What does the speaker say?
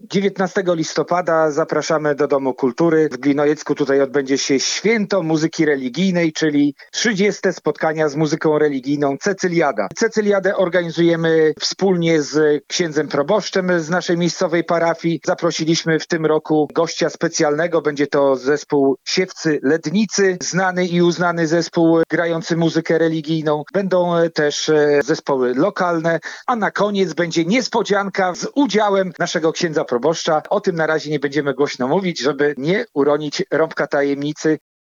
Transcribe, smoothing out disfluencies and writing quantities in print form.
19 listopada zapraszamy do Domu Kultury. W Glinojecku tutaj odbędzie się Święto Muzyki Religijnej, czyli 30. spotkania z muzyką religijną Cecyliada. Cecyliadę organizujemy wspólnie z księdzem proboszczem z naszej miejscowej parafii. Zaprosiliśmy w tym roku gościa specjalnego. Będzie to zespół Siewcy Lednicy, znany i uznany zespół grający muzykę religijną. Będą też zespoły lokalne, a na koniec będzie niespodzianka z udziałem naszego księdza proboszcza. O tym na razie nie będziemy głośno mówić, żeby nie uronić rąbka tajemnicy.